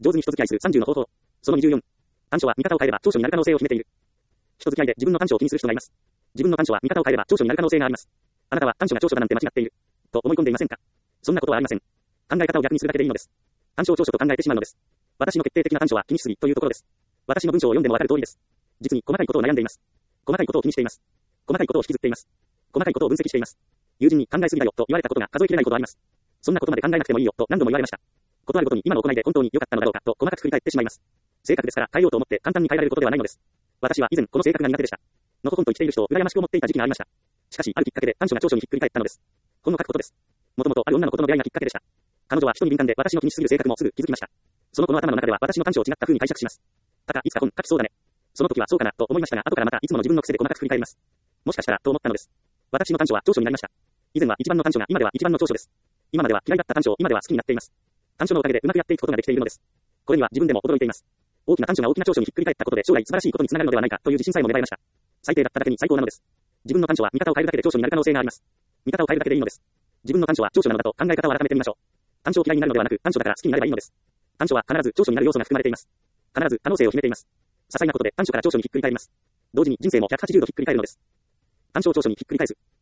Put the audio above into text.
上手に人付き合いする30の方法。その24。短所は見方を変えれば長所になる可能性を秘めている。人付き合いで自分の短所を気にする人がいます。自分の短所は見方を変えれば長所になる可能性があります。あなたは短所が長所だなんて間違っている。と思い込んでいませんか？そんなことはありません。考え方を逆にするだけでいいのです。短所を長所と考えてしまうのです。私の決定的な短所は気にしすぎというところです。私の文章を読んでもわかる通りです。実に細かいことを悩んでいます。細かいことを気にしています。細かいことを引きずっています。細かいことを分析しています。友人に考えすぎだよと言われたことが数えきれないことあります。そんなことまで考えなくてもいいよと何度も言われました。ことあるごとに今の行いで本当に良かったのだろうかと細かく繰り返ってしまいます。性格ですから変えようと思って簡単に変えられることではないのです。私は以前この性格が苦手でした。のほほんと生きている人を羨ましく思っていた時期がありました。しかしあるきっかけで短所が長所にひっくり返ったのです。本の書くことです。もともとある女の子との出会いがきっかけでした。彼女は人に敏感で私の気にしすぎる性格もすぐ気づきました。その子の頭の中では私の短所を違った風に解釈します。いつか本書きそうだね。その時はそうかなと思いましたが、後からまたいつもの自分の癖で細かく振り返ります。もしかしたらと思ったのです。私の短所は長所になりました。以前は一番の短所が今では一番の長所です。今までは嫌いだった短所を今では好きになっています。短所のおかげでうまくやっていくことができているのです。これには自分でも驚いています。大きな短所が大きな長所にひっくり返ったことで将来素晴らしいことにつながるのではないかという自信さえも芽生えました。最低だっただけに最高なのです。自分の短所は見方を変えるだけで長所になる可能性があります。見方を変えるだけでいいのです。自分の短所は長所なのだと考え方を改めてみましょう。短所を嫌いになるのではなく短所だから好きになればいいのです。短所は必ず長所になる要素が含まれています。必ず可能性を秘めています。些細なことで短所から長所にひっくり返ります。同時に人生も180度ひっくり返るのです。短所を長所にひっくり返す。